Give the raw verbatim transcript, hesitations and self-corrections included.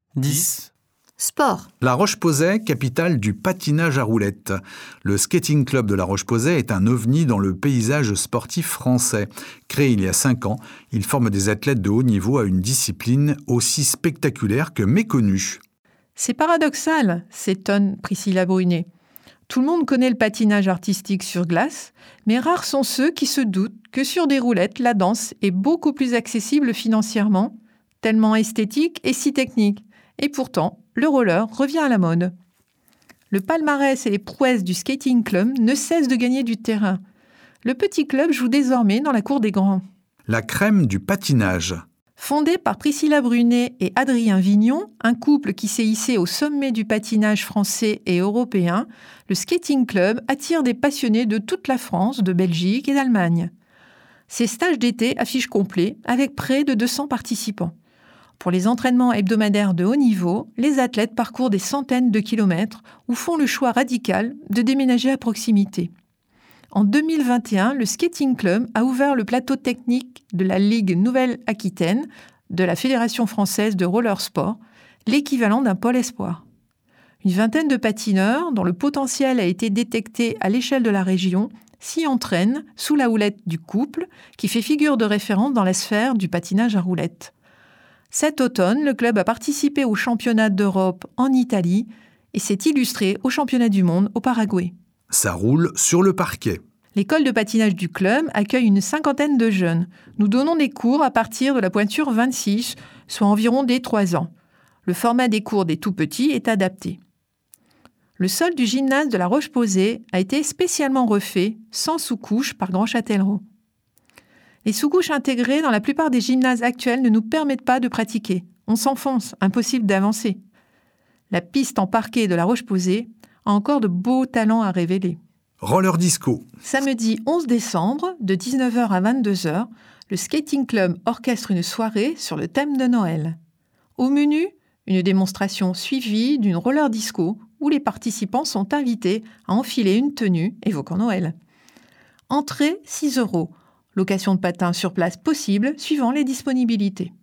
dix. Sport. La Roche-Posay, capitale du patinage à roulettes. Le Skating Club de La Roche-Posay est un ovni dans le paysage sportif français. Créé il y a cinq ans, il forme des athlètes de haut niveau à une discipline aussi spectaculaire que méconnue. C'est paradoxal, s'étonne Priscilla Brunet. Tout le monde connaît le patinage artistique sur glace, mais rares sont ceux qui se doutent que sur des roulettes, la danse est beaucoup plus accessible financièrement, tellement esthétique et si technique. Et pourtant, le roller revient à la mode. Le palmarès et les prouesses du Skating Club ne cessent de gagner du terrain. Le petit club joue désormais dans la cour des grands. La crème du patinage. Fondé par Priscilla Brunet et Adrien Vignon, un couple qui s'est hissé au sommet du patinage français et européen, le Skating Club attire des passionnés de toute la France, de Belgique et d'Allemagne. Ses stages d'été affichent complet avec près de deux cents participants. Pour les entraînements hebdomadaires de haut niveau, les athlètes parcourent des centaines de kilomètres ou font le choix radical de déménager à proximité. En deux mille vingt et un, le Skating Club a ouvert le plateau technique de la Ligue Nouvelle-Aquitaine de la Fédération française de roller sport, l'équivalent d'un pôle espoir. Une vingtaine de patineurs, dont le potentiel a été détecté à l'échelle de la région, s'y entraînent sous la houlette du couple, qui fait figure de référence dans la sphère du patinage à roulettes. Cet automne, le club a participé au championnat d'Europe en Italie et s'est illustré au championnat du monde au Paraguay. Ça roule sur le parquet. L'école de patinage du club accueille une cinquantaine de jeunes. Nous donnons des cours à partir de la pointure vingt-six, soit environ des trois ans. Le format des cours des tout-petits est adapté. Le sol du gymnase de la Roche-Posay a été spécialement refait, sans sous-couche, par Grand Châtellerault. Les sous-couches intégrées dans la plupart des gymnases actuels ne nous permettent pas de pratiquer. On s'enfonce, impossible d'avancer. La piste en parquet de la Roche-Posay a encore de beaux talents à révéler. Roller disco. Samedi onze décembre, de dix-neuf heures à vingt-deux heures, le Skating Club orchestre une soirée sur le thème de Noël. Au menu, une démonstration suivie d'une roller disco où les participants sont invités à enfiler une tenue évoquant Noël. Entrée six euros. Location de patins sur place possible suivant les disponibilités.